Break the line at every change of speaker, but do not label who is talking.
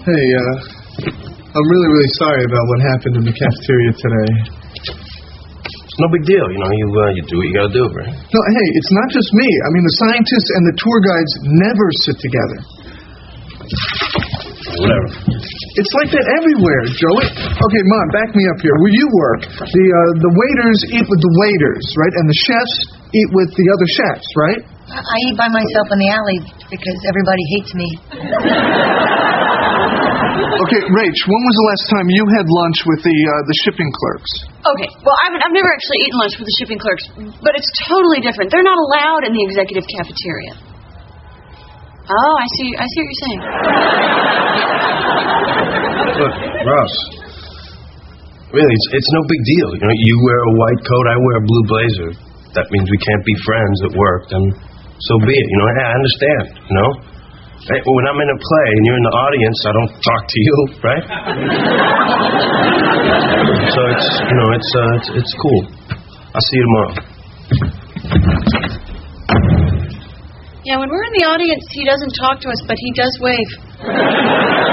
Hey, I'm really, really sorry about what happened in the cafeteria today.
No big deal, you do what you gotta do, right?
No, hey, it's not just me. I mean, the scientists and the tour guides never sit together.
Whatever.
It's like that everywhere, Joey. Okay, Mom, back me up here. Where you work, the waiters eat with the waiters, right? And the chefs eat with the other chefs, right?
I eat by myself in the alley because everybody hates me.
Okay, Rach, when was the last time you had lunch with the shipping clerks?
Okay, well, I've never actually eaten lunch with the shipping clerks, but it's totally different. They're not allowed in the executive cafeteria. Oh, I see what you're saying.
Look, Ross, really, it's no big deal. You wear a white coat, I wear a blue blazer. That means we can't be friends at work, then so be it. I understand, Hey, when I'm in a play and you're in the audience, I don't talk to you, right? So it's cool. I'll see you tomorrow.
Yeah, when we're in the audience, he doesn't talk to us, but he does wave.